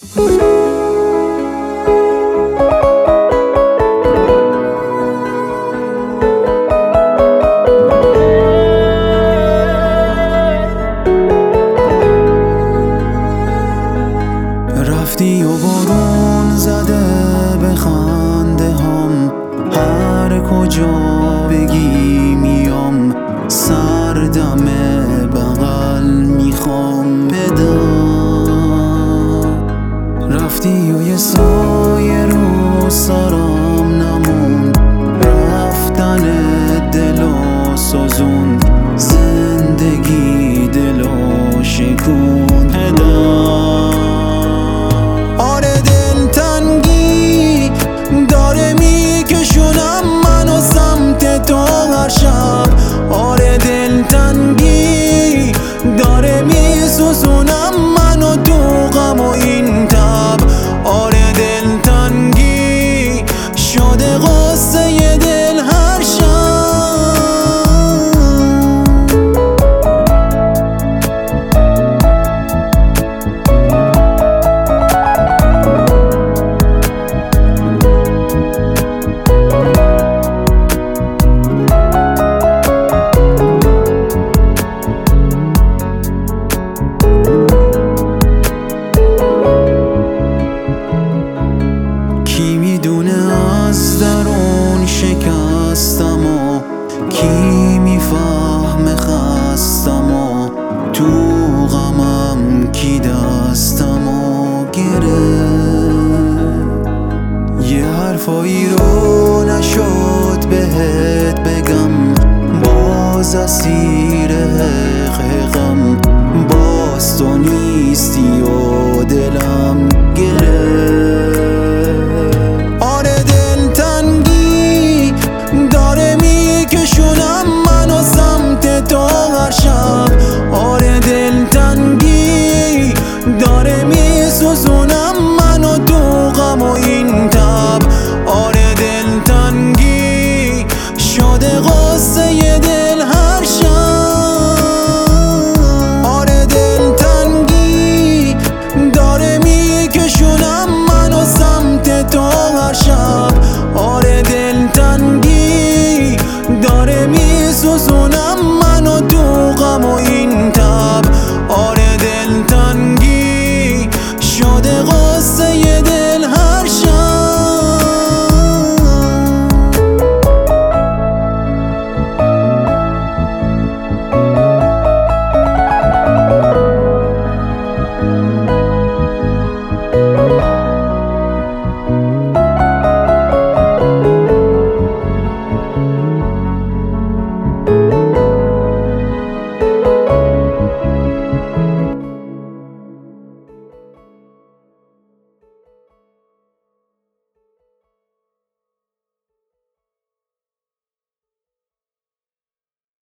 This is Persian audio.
رفتی و بارون زده به خنده هم، هر کجا بگی میام، سردم بغل میخوام بدم. رفتی و یه سایه رو سرم نمون، رفتن دل و سوزون، زندگی دل و شکون داره میکشونم منو سمت تو هر شب. آره دلتنگی داره میسوزونم منو تو غم و این تب. آره دلتنگی شده قصه دل هر شب. از درون شکستم و کی میفهمه خستم و تو غمم کی دستم و گره. یه حرفایی رو نشد بهت بگم، باز اسیر حقم، باز تو نیستی و